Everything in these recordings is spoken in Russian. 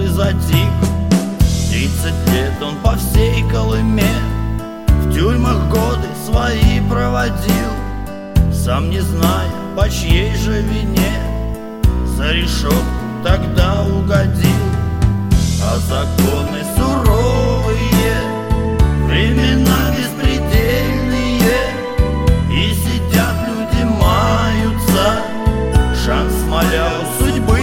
и затих. 30 лет он по всей Колыме в тюрьмах годы свои проводил, сам не зная, по чьей же вине за решетку тогда угодил. А законы суровые, времена беспредельные, и сидят люди, маются, шанс моля у судьбы.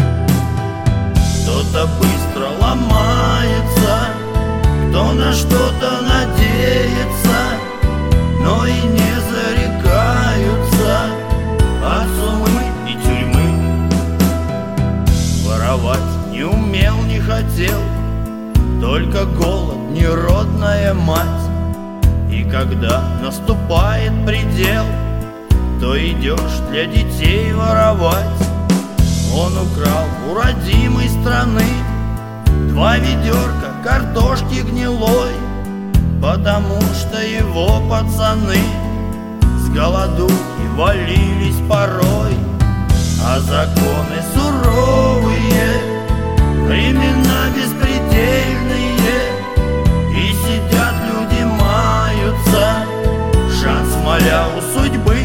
Кто-то быстро ломается, кто на что-то надеется, но и не зарекаются от сумы и тюрьмы. Воровать не умел, не хотел, только голод, неродная мать. И когда наступает предел, то идешь для детей воровать. Он украл у родимой страны 2 ведерка картошки гнилой, потому что его пацаны с голодухи валились порой. А законы суровые, времена беспредельные, и сидят люди, маются, шанс моля у судьбы.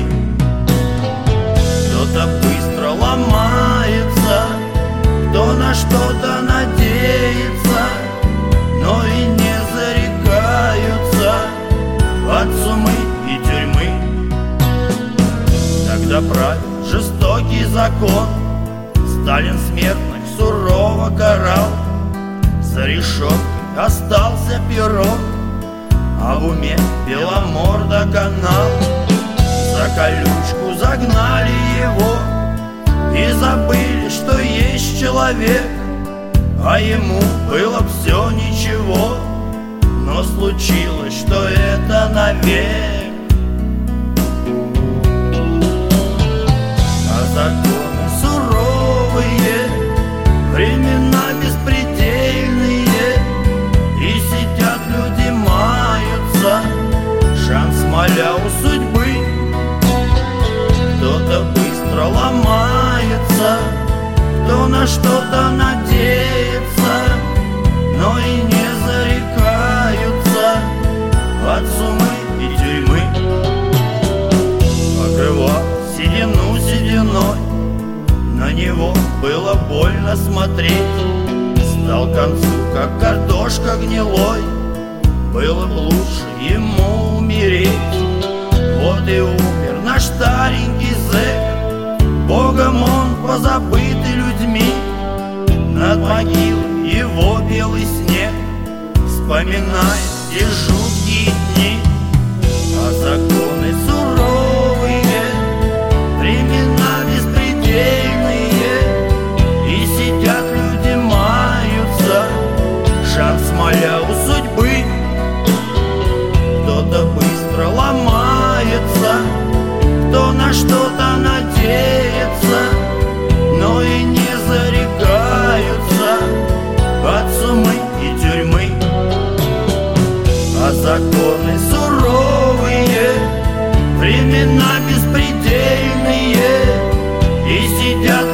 Кто-то быстро ломается, кто на что-то надеется, но и не зарекаются от сумы и тюрьмы. Тогда правил жестокий закон, Сталин смертных сурово карал. За решеткой остался перрон, а в уме Беломордоканал. За колючку загнали его и забыли, что есть человек, а ему было все ничего, но случилось, что это навек. А законы суровые, времена беспредельные, и сидят люди, маются, шанс моля у судьбы. Кто-то быстро ломается, кто на что-то надеется, но и не зарекаются от сумы и тюрьмы. Покрывал седину сединой, на него было больно смотреть. Стал к концу, как картошка гнилой, было бы лучше ему умереть. Вот и умер наш старенький зэк, Богом он позабытый людьми. Над могилой его белый снег вспоминает те жуткие дни. А законы суровые, времена беспредельные, и сидят люди, маются, шанс моля у судьбы. Кто-то быстро ломается, кто на что-то надеется, но и не зарекаются от сумы и тюрьмы. А законы суровые, времена беспредельные, и сидят